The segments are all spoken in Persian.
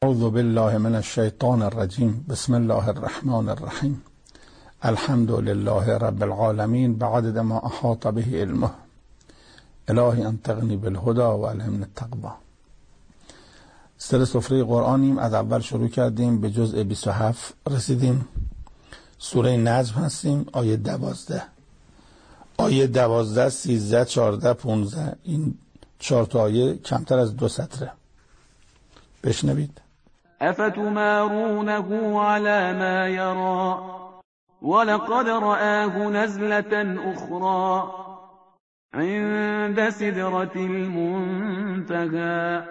اعوذ بالله من الشیطان الرجیم. بسم الله الرحمن الرحیم. الحمد لله رب العالمین بعدد ما احاط به علمه. الهی انطقنی بالهدى و الهمنی التقوی. سر سفره قرآنیم. از اول شروع کردیم، به جزء 27 رسیدیم. سوره نجم هستیم، آیه 12. آیه 12 13 14 15 این 4 تا آیه کمتر از 2 سطره. بشنوید. افتمارونه على ما یرا ولقد رآه نزلة اخرى عند سدرة المنتهى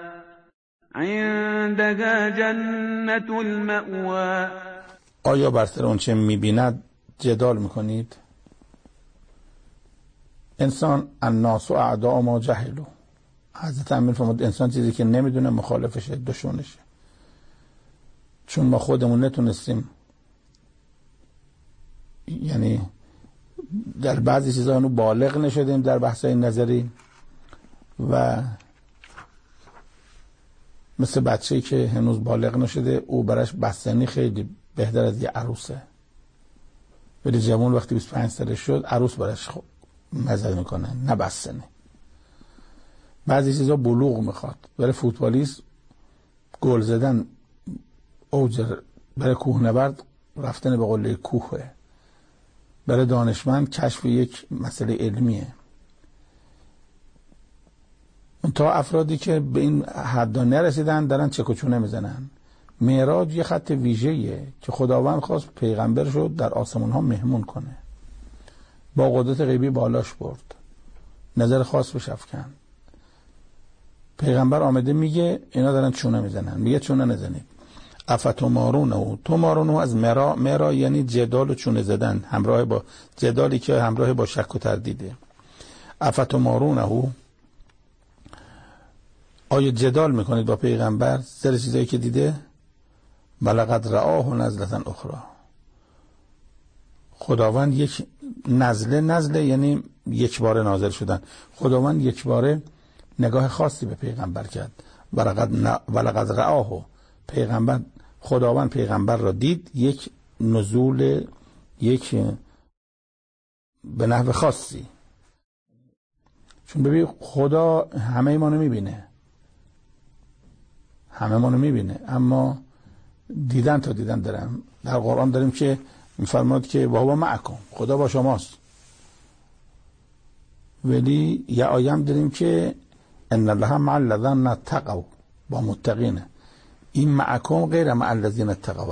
عندها جنة المأوى. آیا بر سر اون چه میبیند جدال میکنید؟ انسان الناس اعداء ما جهلوا. حضرت امیر فرمود انسان چیزی که نمیدونه مخالفشه، دشمنشه. چون ما خودمون نتونستیم، یعنی در بعضی چیزا اونو بالغ نشدیم در بحثای نظری، و مثل بچه‌ای که هنوز بالغ نشده او براش بستنی خیلی بهتر از یه عروسه. ولی جوان وقتی 25 سالش شد عروس براش مزه میکنه، نه بستنی. بعضی چیزا بلوغ میخواد. برای فوتبالیست گل زدن اوج، برای کوهنورد رفتن به قله کوهه، برای دانشمند کشف یک مسئله علمیه. اون تا افرادی که به این حد نرسیدن دارن چک و چونه میزنن. معراج یه خط ویژه‌ایه که خداوند خواست پیغمبر شد در آسمان ها مهمون کنه، با قدرت غیبی بالاش برد، نظر خاص بهش افکن. پیغمبر آمده میگه اینا دارن چونه میزنن، میگه چونه نزنید. افتمارونه، تمارونه از مرا یعنی جدال و چونه زدن، همراه با جدالی که همراه با شک و تردیده. افتمارونه، آیا جدال میکنید با پیغمبر سر چیزایی که دیده؟ ولقد رآه نزلة اخرى. خداوند یک نزله یعنی یک باره نازل شدن. خداوند یک باره نگاه خاصی به پیغمبر کرد. ولقد رآه، خداوند پیغمبر را دید، یک نزول، یک به نحو خاصی. چون ببین خدا همه ما رو میبینه، اما دیدن تا دیدن دارم. در قرآن داریم که میفرماد که وهو معکم، خدا با شماست. ولی یه آیه هم داریم که ان الله مع الذین اتقوا، با متقینه. این معکم غیر مع الذین اتقوا.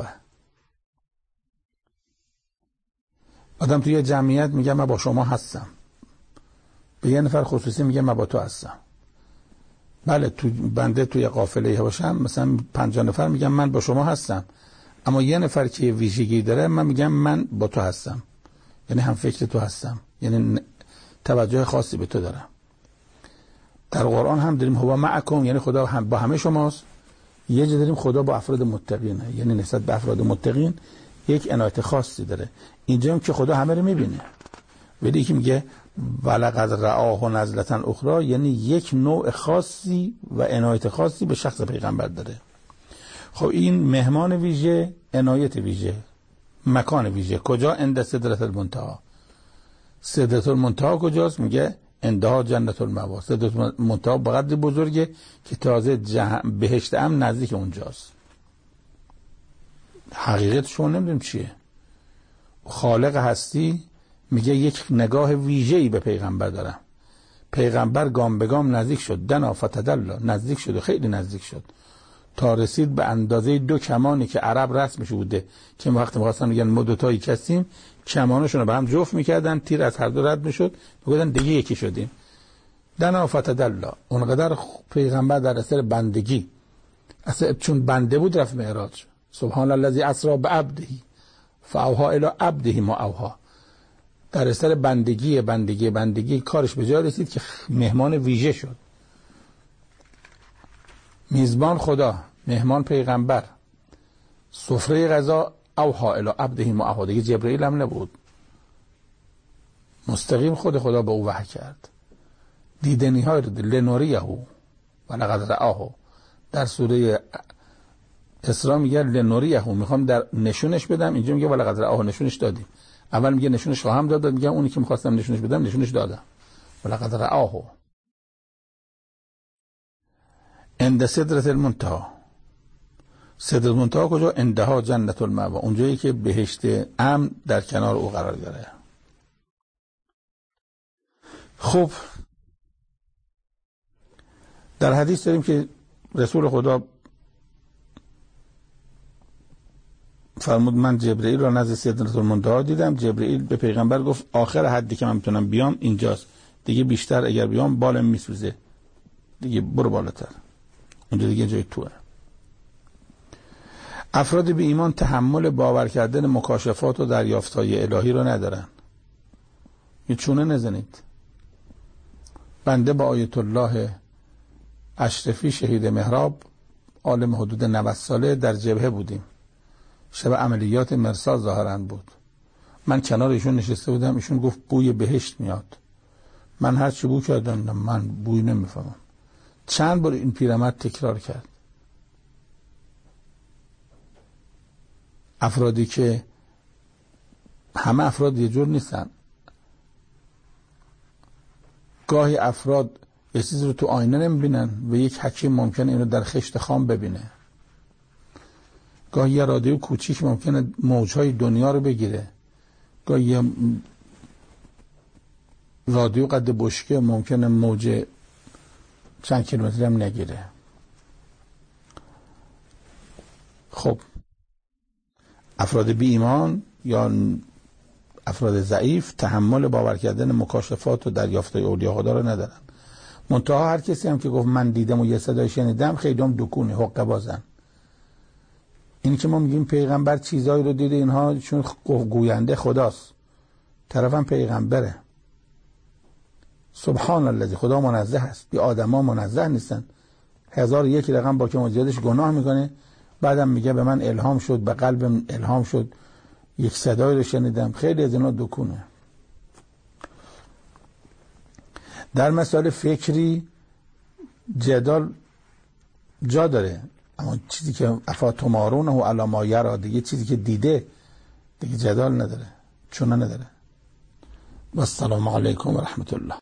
آدم توی جمعیت میگه من با شما هستم، به یه نفر خصوصی میگه من با تو هستم. بله بنده توی قافله باشم، مثلا 50 نفر میگم من با شما هستم، اما یه نفر که ویژگی داره من میگم من با تو هستم، یعنی هم فکر تو هستم، یعنی توجه خاصی به تو دارم. در قرآن هم داریم هو معکم، یعنی خدا هم با همه شماست. یه جا داریم خدا با افراد متقینه، یعنی نسبت به افراد متقین یک عنایت خاصی داره. اینجا هم که خدا همه رو میبینه، ولی که میگه ولقد رآه نزلة اخرى، یعنی یک نوع خاصی و عنایت خاصی به شخص پیغمبر داره. خب این مهمان ویژه، عنایت ویژه، مکان ویژه کجا؟ عند سدرة المنتهى. سدرة المنتهى کجاست؟ میگه عندها جنة المأوى. سدرة المنتهى به قدر بزرگه که تازه بهشت هم نزدیک اونجاست. حقیقت شما نمیدونیم چیه. خالق هستی میگه یک نگاه ویژه‌ای به پیغمبر دارم. پیغمبر گام به گام نزدیک شد، دنا فتدلا، نزدیک شد و خیلی نزدیک شد تا رسید به اندازه 2 کمانی که عرب رسمش بوده که وقتی می‌خواستن میگن ما دوتایی کسیم، کمانشون رو به هم جفت میکردن، تیر از هر دو رد میشد، میگفتن دیگه یکی شدیم. دنا فتدلا، اونقدر پیغمبر در اثر بندگی، اصلا چون بنده بود رفت معراج. سبحان الذی اسری بعبده فاوحی الی عبده ما اوحی. در اثر بندگی کارش به جای رسید که مهمان ویژه شد. میزبان خدا، مهمان پیغمبر، سفره غذا اوحی الی عبده ما اوحی. دیگه جبرئیل هم نبود، مستقیم خدا به او وحی کرد. دیدنی های لنوریه ولقد رآه در سوره اسراء میگه لنوریه، میخوام در نشونش بدم. اینجا میگه ولقد رآه، نشونش دادیم. اول میگه نشونش خواهم داد، میگه اونی که میخواستم نشونش بدم نشونش دادم. ولقد رآه عند سدرة المنتهى. سدرة المنتهى کجا؟ عندها جنت المأوا، اونجایی که بهشت امن در کنار او قرار داره. خب در حدیث داریم که رسول خدا فرمود من جبرئیل را نزد سدرة المنتهى دیدم. جبرئیل به پیغمبر گفت آخر حدی که من میتونم بیام اینجاست، دیگه بیشتر اگر بیام بالم میسوزه، دیگه برو بالاتر، اونجا دیگه جای توه. افراد بی ایمان تحمل باور کردن مکاشفات و دریافت‌های الهی رو ندارن. یه چونه نزنید. بنده با آیت الله اشرفی شهید محراب، عالم حدود 90 ساله، در جبهه بودیم. شب عملیات مرصاد ظاهرا بود. من کنار ایشون نشسته بودم، ایشون گفت بوی بهشت میاد. من هر چی بو کردم من بوی نمیفهمم. چند بار این پیرمرد تکرار کرد. افرادی که همه افراد یه جور نیستن. گاهی افراد یه چیزی رو تو آینه نمیبینن و یک حکیم ممکنه اینو در خشت خام ببینه. گاهی یه رادیو کوچیک ممکنه موجهای دنیا رو بگیره. گاهی یه رادیو قد بشکه ممکنه موج چند کیلومتری هم نگیره. خب افراد بی ایمان یا افراد ضعیف تحمل باور کردن مکاشفات و دریافت‌های اولیاء خدا رو ندارن. منتها هر کسی هم که گفت من دیدم و یه صدای شنیدم، خیلی هم دکونه، حقه بازن. این که ما میگیم پیغمبر چیزایی رو دیده، اینها چون گوینده خداست، طرفم پیغمبره. سبحان الله، خدا منزه است، بی آدما منزه نیستن. 1001 رقم با که مجیدش گناه میکنه، بعدم میگه به من الهام شد، به قلبم الهام شد، یک صدایی رو شنیدم. خیلی از اینا دکونه. در مسائل فکری جدال جا داره، اما چیزی که افاتمارونه علی ما یری، دیگه چیزی که دیده دیگه جدال نداره، چونه نداره. و السلام علیکم و رحمت الله.